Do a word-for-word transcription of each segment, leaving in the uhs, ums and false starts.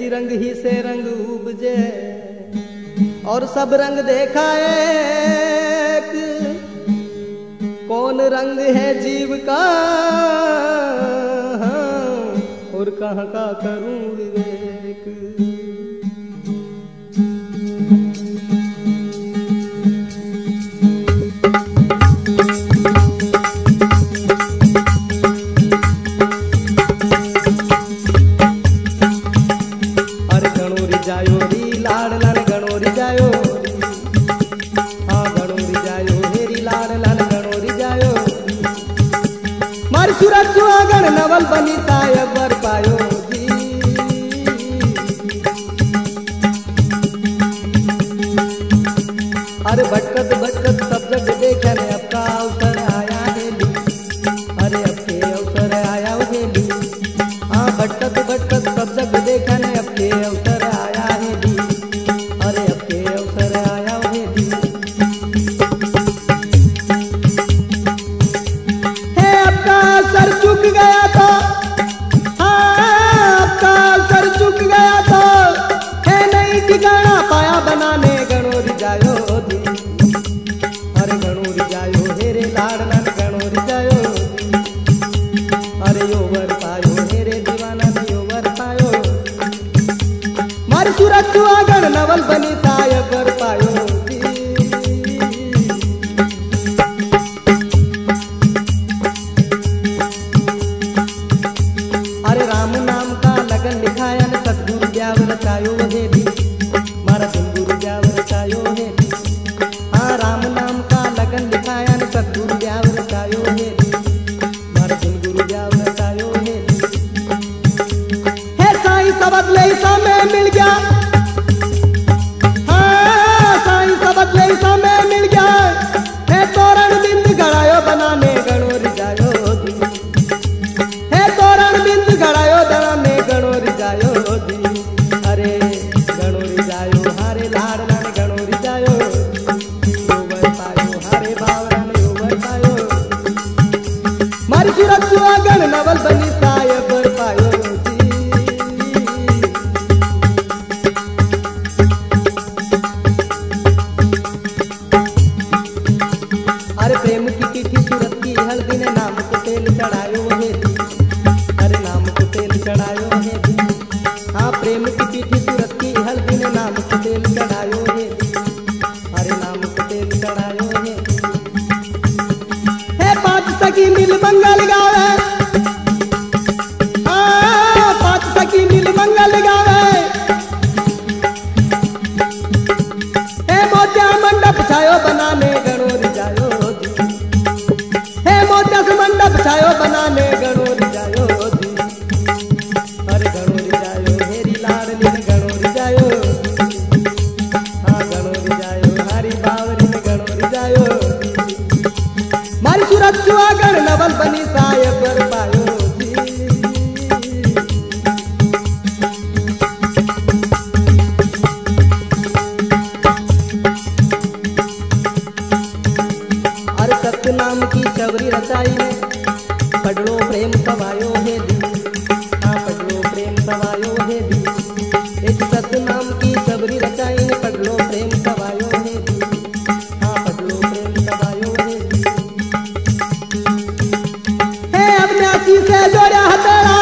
कई रंग ही से रंग उपजे और सब रंग देखा एक, कौन रंग है जीव का और कहाँ का करूं विवेक। अरे गणोरी जायो री लाडलन गणोरी जायो, हाँ गणोरी जायो हेरी लाडलन गणोरी जायो। मारी सूरज सुहागन नवल बनी सायब वर पायो जी। अरे भटकत भटकत सब जग देखन अब का अवसर आया हेली, अरे अब के अवसर आया हेली। हाँ भटकत भटकत सब जग देखन अब के अवसर आया हेली, अरे अब के अवसर आया हेली। हे अब का सर चुक गया तो, हाँ अब का सर चुक गया तो, है नहीं ठिकाना पाया बनाने गणोरी जायो दी। अरे गणोरी जायो हेरे लाडलन गणोरी जायो, अरे यो वर पायो हेरे दीवाना यो वर पायो। मारी सूरज सुहागन नवल बनी सायब वर पायो जी। अरे राम नाम का लगन लिखायन सतगुरु ब्याव रचायो हेली, मारा गुरु ब्याव रचायो हेली। हाँ राम नाम का लगन लिखायन सतगुरु ब्याव रचायो हेली, मारा गुरु ब्याव रचायो हेली। हे साईं सबक ले समय मिल गया, हाँ साईं सबक ले समय मिल गया। हे तोरण बिंद गड़ायो बनाने गणोरी जायो दी, हे तोरण बिंद गड़ायो बनाने गणोरी जायो दी। अरे गणोरी जायो हारे लाडलन गणोरी जायो, यो वर पायो हारे बावरन यो वर पायो। मारी सूरज सुहागन नवल बनी सायब वर पायो जी। अरे प्रेम की चिट्ठी सूरत की हल्दी ने नाम को तेल चढ़ायो हेली, अरे नाम को तेल चढ़ायो हेली। हाँ प्रेम की चिट्ठी सूरत की हल्दी ने नाम को तेल चढ़ायो हेली, अरे नाम को तेल चढ़ायो हेली। हे पांच सखी मिल मंगल गावे, हाँ पांच सखी मिल मंगल गावे। हे मोतिया मंडप छायो बनाने गणोरी जायो दी, हे मोतिया से मंडप छायो बनाने गणोरी जायो दी। अरे गणोरी जायो हेरी लाडली गणोरी जायो, हाँ गणोरी जायो हारी बावरी गणोरी जायो। मारी सूरज सुहागन नवल बनी सायब वर पायो जी। अरे सत्य नाम की चवरी रचाई ने पढ़लो प्रेम सवायो हेली, हाँ पढ़लो प्रेम सवायो हेली। एक सत्य नाम की चवरी रचाई ने पढ़लो प्रेम सवायो हेली, हाँ पढ़लो प्रेम सवायो हेली। हे अविनाशी से जोड़ा हथेला,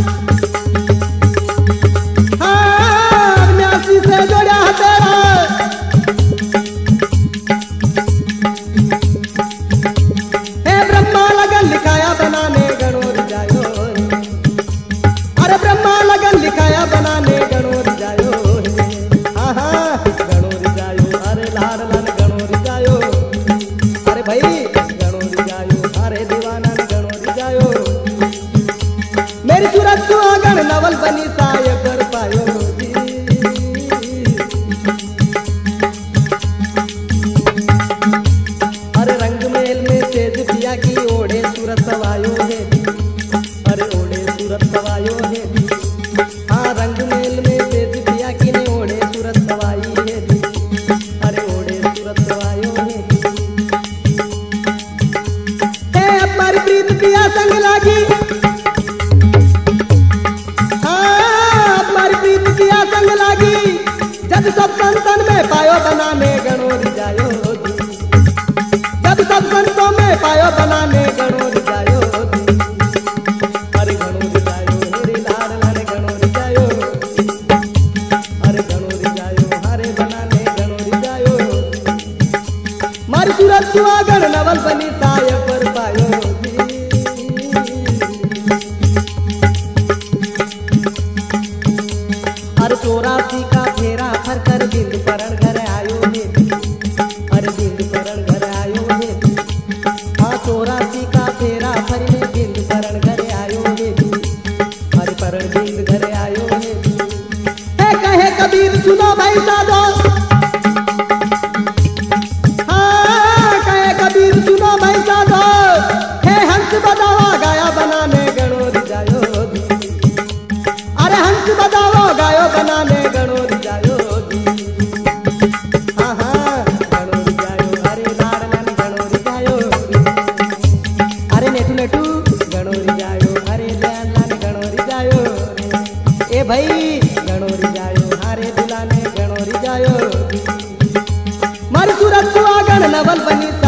हाँ अविनाशी से जोड़ा हथेला। हे ब्रह्मा लगन लिखाया बनाने गणोरी जायो, अरे ब्रह्मा लगन लिखाया बनाने गणोरी जायो। हाँ हाँ गणोरी जायो अरे लाडलन गणोरी जायो, अरे भाई गणोरी जायो अरे दीवाना गणोरी जायो। मेरी सूरज सुहागन नवल बनी सायब वर पायो जी। अरे रंग मेल में तेज पिया की ओढ़े सूरत सवायो हेली, अरे ओढ़े सूरत सवायो हेली। हाँ रंग मेल में तेज पिया की ने ओढ़े सूरत सवाई हेली, अरे ओढ़े सूरत सवायो हेली। हे अब मारी प्रीत पिया संग लागी, हाँ अब मारी प्रीत पिया बनाने गणोरी जायो दी। जब सब संतों में पायो बनाने गणोरी जायो दी। अरे गणोरी जायो मेरे लाड लाड गणोरी जायो। अरे गणोरी जायो हरे बनाने गणोरी जायो। मारी सूरत सुहागण नवल बनी ताय पर पायो दी। अरे चौरासी का फेरा फर कर बिंद परण घर आयो है। अरे बिंद परण घर आयो है। हाँ चौरासी का फेरा फर में बिंद परण घर आयो है। अरे परण बिंद घर आयो है। ए कहे कबीर सुनो भाई साधो। हाँ कहे कबीर सुनो भाई साधो। हे हंस बजावा गाया बनाने गणोरी जायो दी। अरे हंस बजाओ गायो बनाने गणोरी जायो दी। हाँ हाँ गणोरी जायो अरे लाड लाड गणोरी जायो दी। अरे नेटू नेटू गणोरी जायो अरे लाड लाड गणोरी जायो रे। ए भाई गणोरी जायो अरे दुलाने गणोरी जायो दी। मारी सूरत सुहागण नवल बनी